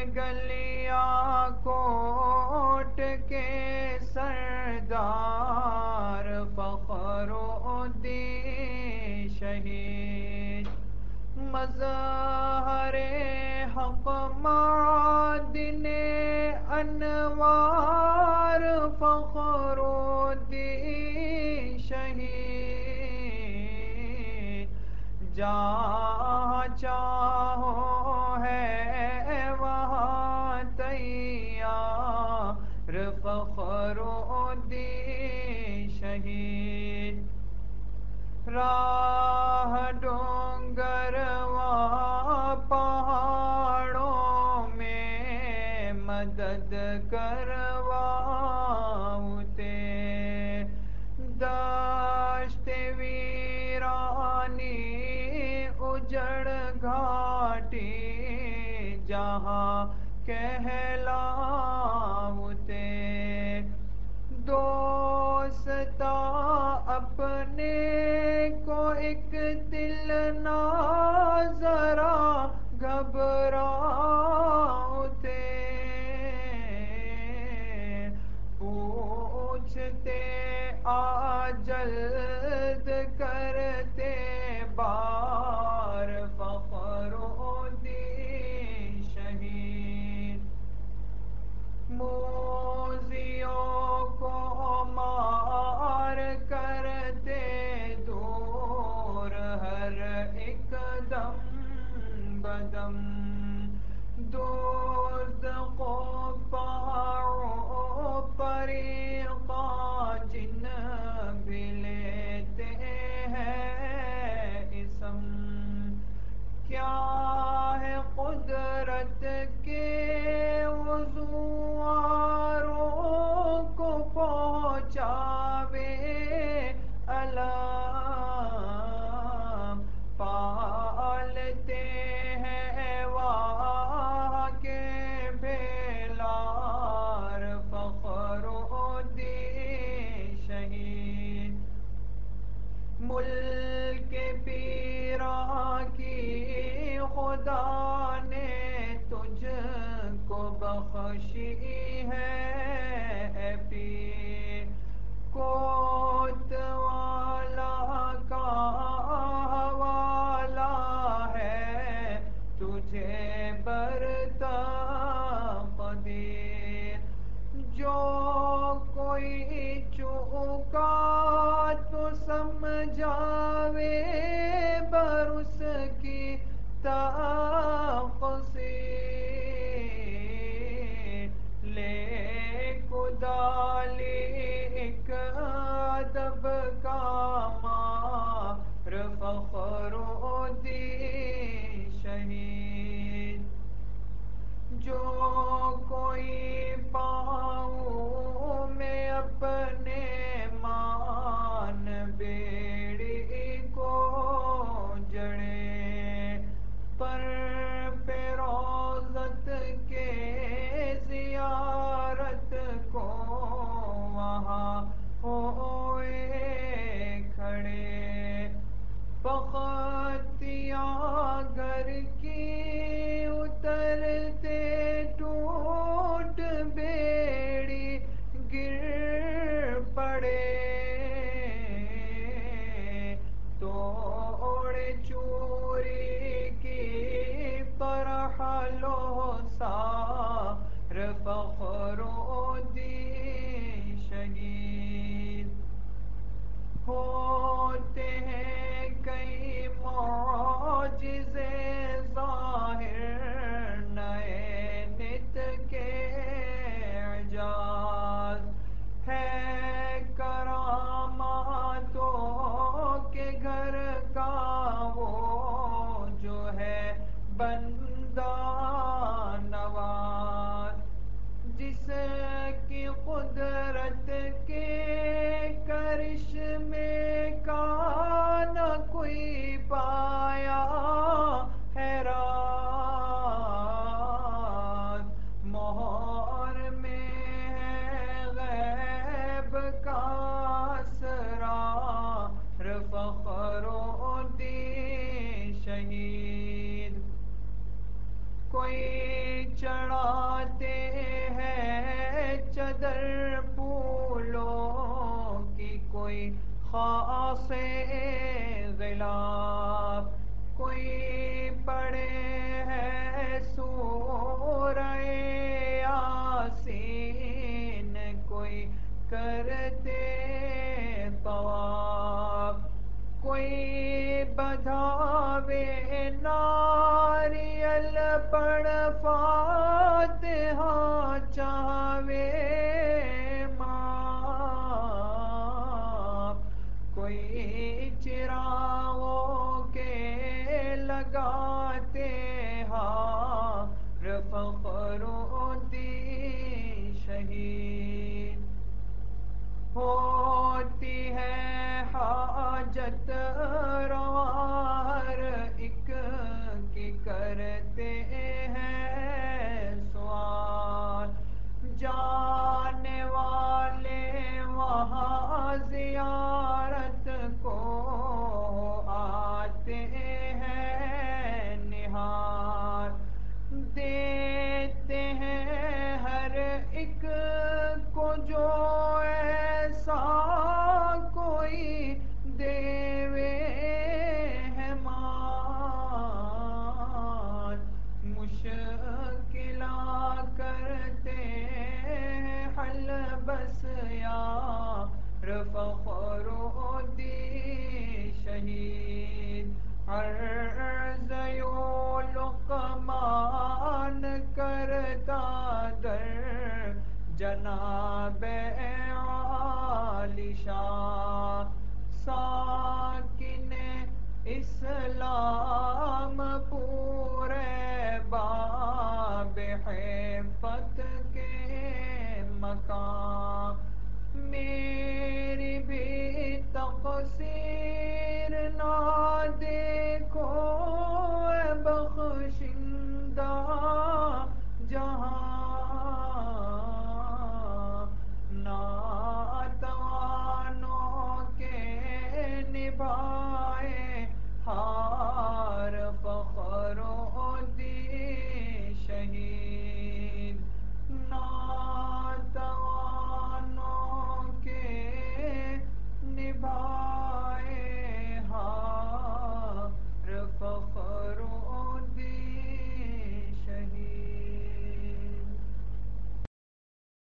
گلیاں کوٹ کے سردار فخر الدین شہید، مظہر حق معدن انوار فخر الدین شہید، جہاں چاہو ہے وہاں تیار فخر الدین شہید، راہ ڈونگر و پہاڑوں میں مدد کرواتے، دشت ویرانی اجڑ گھاٹی جہاں کہلاتے، دوستا اپنے کو ایک دل نہ ذرا گھبراتے، پوچھتے آ جلد کرتے بار فخر الدین شہید، موذیوں کو مار کرتے دور ہر ایک دم بدم، دزد کو پہاڑوں پریقا جن بھی لیتے ہیں اسم، کیا ہے قدرت کے وزواروں کو پہنچاوے علام، پالتے ہیں وہاں کے بھیلار فخر الدین شہید، ملک پیراں کی خدا نے تجھ کو بخشی ہے اے پیر، کوتوالا کا حوالہ ہے تجھے برتقدیر، جو کوئی چوکا تو سمجھاوے برس کی تقصیر، لے کدالی ایک ادب کا مار فخر الدین شہید، جو کوئی پاؤں میں اپنے مان بیڑی کو جڑے، پر روضت کے زیارت کو وہاں ہوئے کھڑے، پختیاں گھر کی اترتے ٹوٹ بیڑی گر پڑے، توڑے چوری کی پرحلو سار فخر الدین شہید، ہوتے ہیں کئی معجزے ظاہر نئے نت کے اعجاز، ہے کراماتوں کے گھر کا وہ جو ہے بندہ نواز، جس کی قدرت کے کرشمے کا نہ کوئی پایا ہے راز، مہر میں ہے غیب کا اسرار فخر الدین شہید، کوئی چڑھاتے ہیں چدر پھولوں کی، کوئی خاص غلاف، کوئی پڑھے ہے سورہ یاسین، کوئی کرتے طواف، کوئی بدھاوے ناریل پڑھ فاتحہ چاہوے ماں، کوئی چراغوں کے لگاتے ہار فخر الدین شہید، ہوتی ہے حاجت روا ہر ایک کی، کرتے ہیں سوال جانے والے وہاں زیارت کو آتے ہیں نہار، دیتے ہیں ہر ایک کو جو ایسا کوئی دیوے ہے مان، مشکلہ کرتے ہیں حل بس یار فخر الدین شہید، عرض یوں لقمان کرتا در جناب عالی شان، ساکن اسلام پورے باب حفت کے مقام، میری بھی تقصیر نہ دیکھو اے بخشندہ